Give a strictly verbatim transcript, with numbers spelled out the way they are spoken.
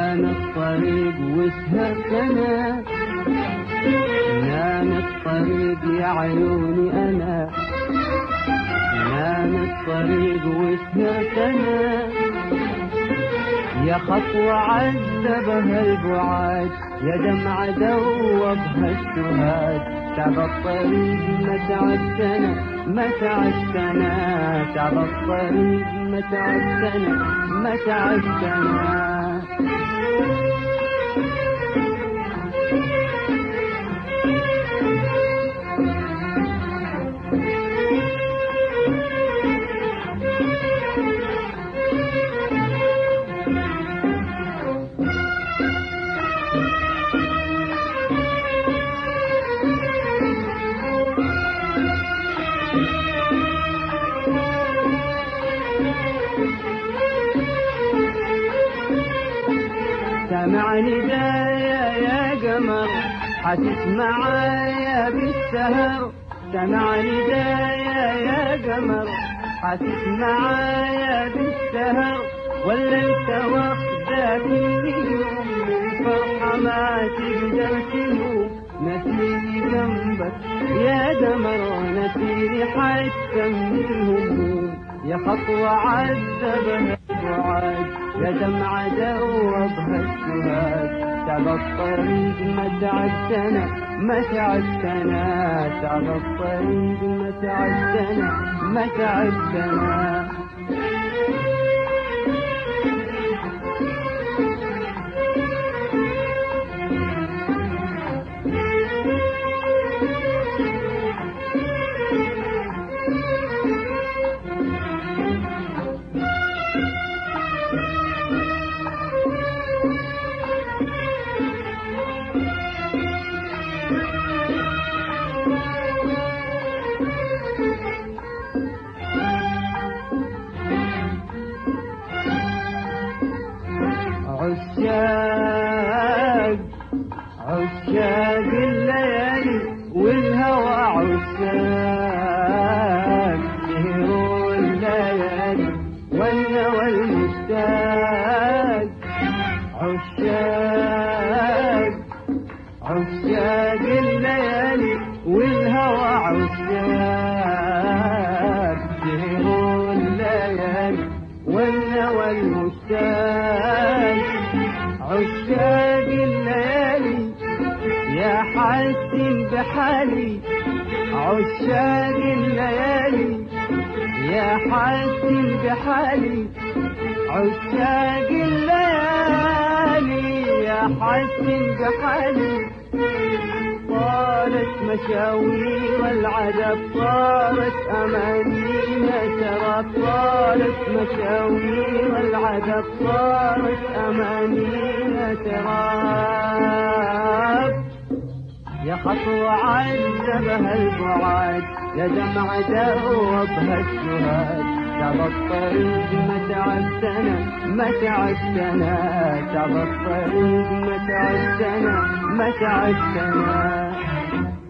نام الطريق وسهرتنا، نام الطريق يا عيوني أنا، نام الطريق وسهرتنا، يا خطوة عذبها البعاد، يا دمعة دوبها السهاد، تعب الطريق ما تعبتنا ما تعبتنا، تعب الطريق ما تعبتنا ما تعبتنا. سمع ندايا يا قمر حتسمعايا بالسهر، سمع ندايا يا قمر حتسمعايا بالسهر، ولا انت واخدك اليوم الفرحة ما تقدر تنوم، نسيني جنبك يا قمر نسيني حتى من الهموم، يا خطوة عذبها البعاد، يا دمعة دوبها السهاد، تعب الطريق ما تعبتنا ما تعبتنا، تعب الطريق ما تعبتنا ما تعبتنا. عشاق عشاق الليالي والهوى عشاق سهروا الليالي والهوى المشتاق، عشاق عشاق الليالي والهوى عشاق سهروا الليالي والهوى المشتاق، عشاق الليالي يا حاسين بحالي، عشاق الليالي يا حاسين بحالي، عشاق الليالي يا حاسين بحالي، طالت مشاوير العذاب صارت أمانينا ترى، طالت مشاوير العذاب صارت أمانينا ترى، يا خطوة عذبها البعاد، يا دمعة دوبها السهاد، تعب الطريق ما تعبتنا ما تعبتنا، تعب الطريق ما تعبتنا ما تعبتنا.